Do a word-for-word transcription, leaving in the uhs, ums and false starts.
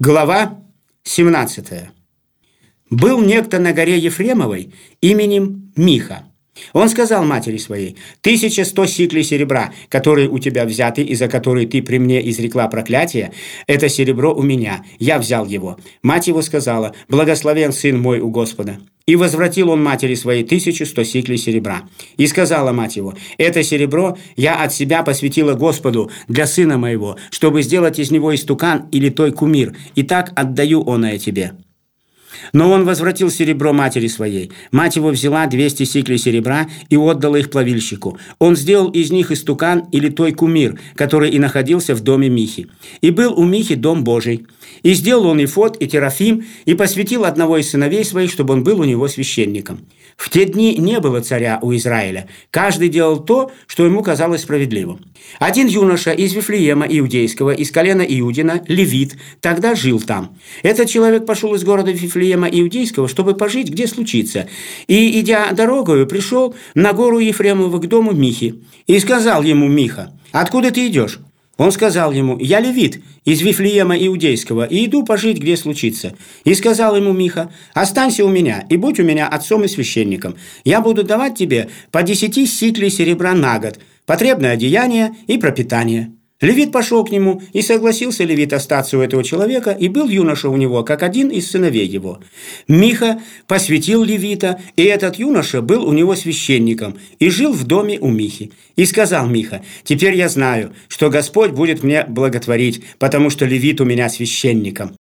Глава семнадцатая. Был некто на горе Ефремовой именем Миха. Он сказал матери своей: «Тысяча сто сиклей серебра, которые у тебя взяты и за которые ты при мне изрекла проклятие, это серебро у меня, я взял его». Мать его сказала: «Благословен сын мой у Господа». И возвратил он матери своей тысячу сто сиклей серебра. И сказала мать его: «Это серебро я от себя посвятила Господу для сына моего, чтобы сделать из него истукан или той кумир, и так отдаю оное тебе». Но он возвратил серебро матери своей. Мать его взяла двести сиклей серебра и отдала их плавильщику. Он сделал из них истукан или той кумир, который и находился в доме Михи. И был у Михи дом Божий. И сделал он эфод и терафим, и посвятил одного из сыновей своих, чтобы он был у него священником. В те дни не было царя у Израиля. Каждый делал то, что ему казалось справедливым. Один юноша из Вифлеема Иудейского, из колена Иудина, левит, тогда жил там. Этот человек пошел из города Вифлеема Иудейского, чтобы пожить, где случится. И, идя дорогою, пришел на гору Ефремову к дому Михи. И сказал ему Миха: «Откуда ты идешь?» Он сказал ему: «Я левит из Вифлеема Иудейского, и иду пожить, где случится». И сказал ему Миха: «Останься у меня, и будь у меня отцом и священником. Я буду давать тебе по десяти сиклей серебра на год, потребное одеяние и пропитание». Левит пошел к нему, и согласился левит остаться у этого человека, и был юноша у него, как один из сыновей его. Миха посвятил левита, и этот юноша был у него священником, и жил в доме у Михи. И сказал Миха: «Теперь я знаю, что Господь будет мне благотворить, потому что левит у меня священником».